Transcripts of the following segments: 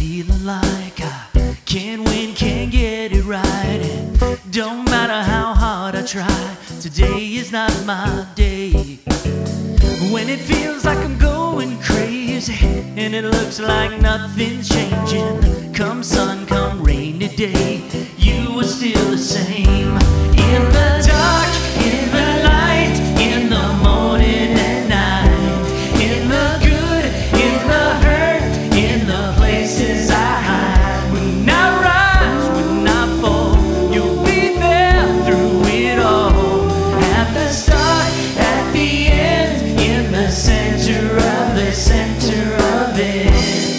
feeling like I can't win, can't get it right. And don't matter how hard I try, today is not my day. When it feels like I'm going crazy and it looks like nothing's changing, come sun, come rainy day, you are still the same. In the dark, in the light, in the morning and night, in the good, in the hurt, in the places I hide. When I rise, when I fall, you'll be there through it all. At the start, at the end, in the center of the center of it.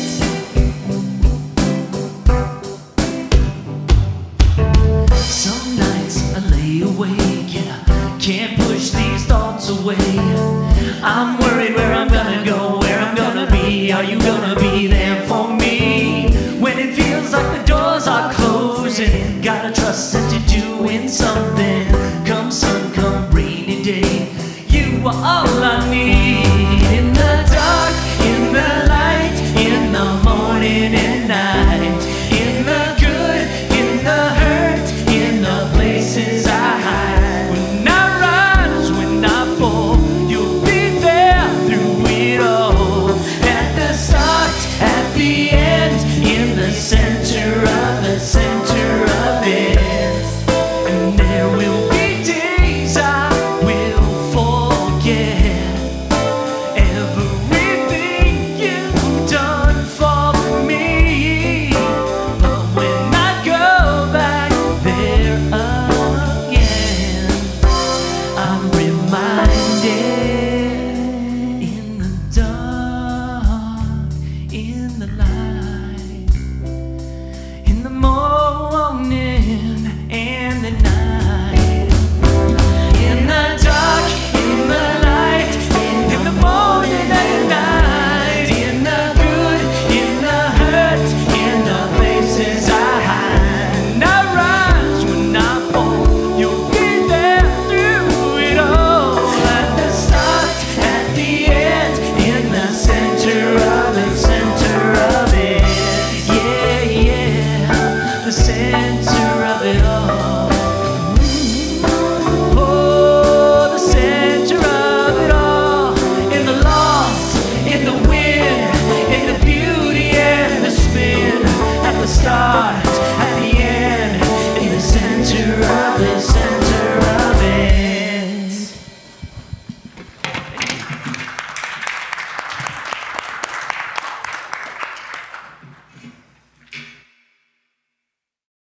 Some nights I lay awake and I can't push these thoughts away. I'm worried where I'm gonna go, where I'm gonna be. Are you gonna be there for me? When it feels like the doors are closing, gotta trust that you're doing something. Come sun, come rainy day, you are all I need. In the dark, in the light, in the morning and night, in the good, in the hurt, in the places I hide. When I rise, when I fall, you'll be there through it all. At the start, at the end, in the center of the center.